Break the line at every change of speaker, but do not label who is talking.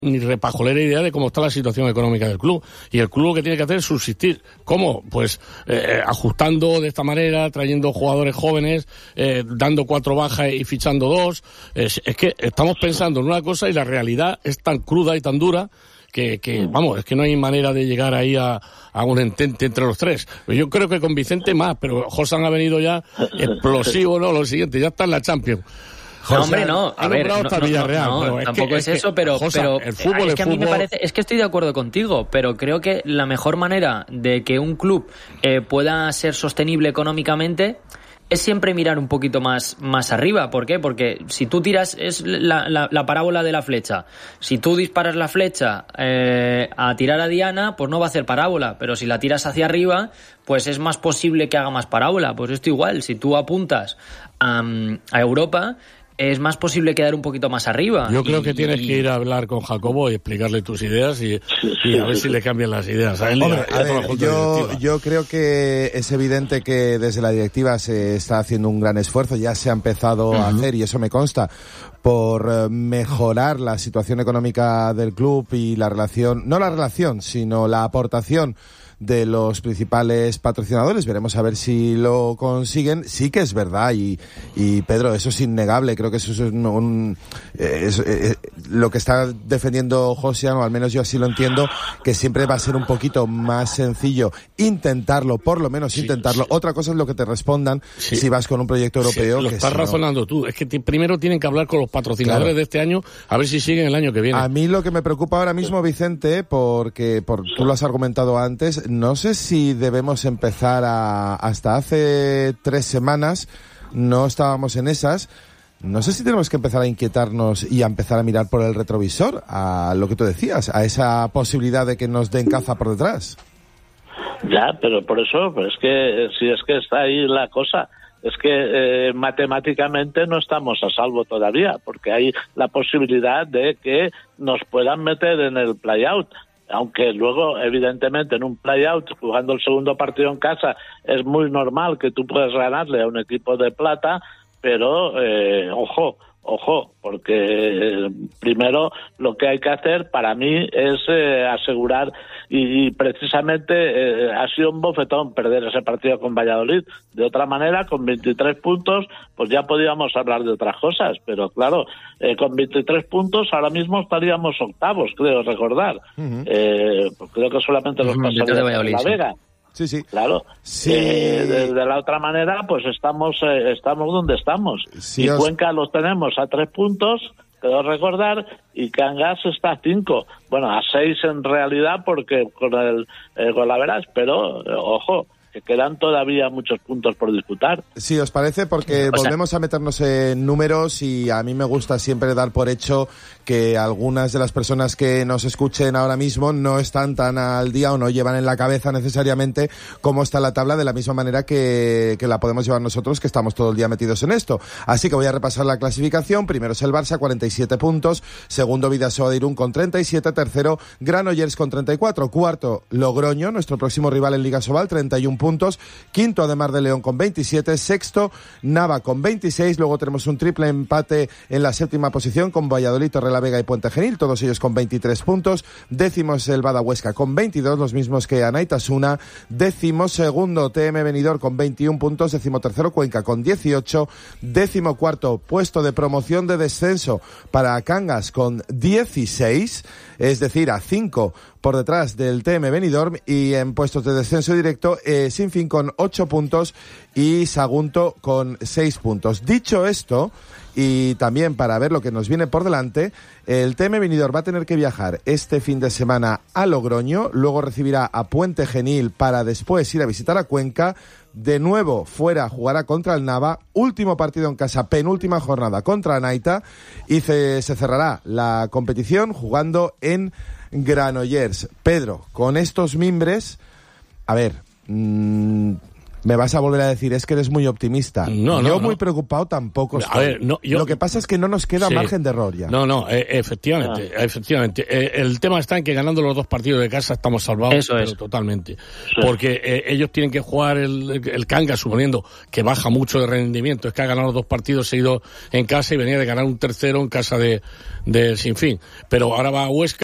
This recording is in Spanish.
ni repajolera idea de cómo está la situación económica del club. Y el club lo que tiene que hacer es subsistir. ¿Cómo? Pues ajustando de esta manera, trayendo jugadores jóvenes, dando 4 bajas y fichando 2. Es que estamos pensando en una cosa y la realidad es tan cruda y tan dura que vamos, es que no hay manera de llegar ahí a un entente entre los tres. Yo creo que con Vicente más, pero Josan ha venido ya explosivo, ¿no? Lo siguiente, ya está en la Champions.
No, hombre, no. A ver, tampoco es eso, pero
el fútbol
es que a mí me parece, es que estoy de acuerdo contigo, pero creo que la mejor manera de que un club pueda ser sostenible económicamente es siempre mirar un poquito más arriba. ¿Por qué? Porque si tú tiras, es la parábola de la flecha. Si tú disparas la flecha a tirar a diana, pues no va a hacer parábola, pero si la tiras hacia arriba, pues es más posible que haga más parábola. Pues esto igual, si tú apuntas a Europa, es más posible quedar un poquito más arriba.
Yo creo que tienes que ir a hablar con Jacobo y explicarle tus ideas y a ver si le cambian las ideas.
Hombre, yo creo que es evidente que desde la directiva se está haciendo un gran esfuerzo, ya se ha empezado a hacer, y eso me consta, por mejorar la situación económica del club y la relación, no la relación, sino la aportación de los principales patrocinadores. Veremos a ver si lo consiguen. Sí que es verdad, y Pedro, eso es innegable. Creo que eso es lo que está defendiendo Josian, o al menos yo así lo entiendo, que siempre va a ser un poquito más sencillo intentarlo, por lo menos intentarlo. Otra cosa es lo que te respondan si vas con un proyecto europeo.
Lo
que
estás razonando tú. Es que primero tienen que hablar con los patrocinadores de este año, a ver si siguen el año que viene.
A mí lo que me preocupa ahora mismo, Vicente, porque tú lo has argumentado antes, no sé si debemos empezar hasta hace 3 semanas, no estábamos en esas. No sé si tenemos que empezar a inquietarnos y a empezar a mirar por el retrovisor, a lo que tú decías, a esa posibilidad de que nos den caza por detrás.
Ya, pero por eso, pues es que si es que está ahí la cosa, es que matemáticamente no estamos a salvo todavía, porque hay la posibilidad de que nos puedan meter en el play-out. Aunque luego, evidentemente, en un play-out, jugando el segundo partido en casa, es muy normal que tú puedas ganarle a un equipo de plata, pero ojo, porque primero lo que hay que hacer para mí es asegurar, y precisamente ha sido un bofetón perder ese partido con Valladolid. De otra manera, con 23 puntos, pues ya podíamos hablar de otras cosas, pero claro, con 23 puntos ahora mismo estaríamos octavos, creo recordar. Pues creo que solamente los pasaría de La Vega.
Sí.
Claro.
Sí.
De la otra manera, pues estamos donde estamos. Sí, y Cuenca los tenemos a 3 puntos, creo recordar, y Cangas está a 5. Bueno, a 6 en realidad, porque con la Veras, pero ojo, que quedan todavía muchos puntos por disputar.
Sí, ¿os parece? Porque volvemos a meternos en números, y a mí me gusta siempre dar por hecho que algunas de las personas que nos escuchen ahora mismo no están tan al día o no llevan en la cabeza necesariamente cómo está la tabla, de la misma manera que la podemos llevar nosotros, que estamos todo el día metidos en esto. Así que voy a repasar la clasificación. Primero es el Barça, 47 puntos. Segundo, Bidasoa de Irún con 37. Tercero, Granollers con 34. Cuarto, Logroño, nuestro próximo rival en Liga Sobal, 31 puntos. Quinto, Ademar de León con 27. Sexto, Nava con 26. Luego tenemos un triple empate en la 7ª posición con Valladolid, Torrelavega y Puente Genil, todos ellos con 23 puntos. Décimo es el Bada Huesca con 22, los mismos que Anaitasuna. Décimo segundo, TM Benidorm con 21 puntos. Décimo tercero, Cuenca con 18. Décimo cuarto, puesto de promoción de descenso para Cangas con 16, es decir, a 5 por detrás del TM Benidorm, y en puestos de descenso directo, Sinfín con 8 puntos y Sagunto con 6 puntos. Dicho esto, y también para ver lo que nos viene por delante, el TM Benidorm va a tener que viajar este fin de semana a Logroño, luego recibirá a Puente Genil para después ir a visitar a Cuenca. De nuevo fuera jugará contra el Nava, último partido en casa, penúltima jornada contra Anaita, y se cerrará la competición jugando en Granollers. Pedro, con estos mimbres, a ver, me vas a volver a decir, es que eres muy optimista. Yo muy preocupado tampoco estoy.
A ver,
lo que pasa es que no nos queda margen de error ya.
Efectivamente. El tema está en que ganando los 2 partidos de casa estamos salvados.
Eso es.
Totalmente. Sí. Porque ellos tienen que jugar el Cangas, suponiendo que baja mucho de rendimiento. Es que ha ganado los 2 partidos seguidos en casa y venía de ganar un tercero en casa de Sinfín. Pero ahora va a Huesca.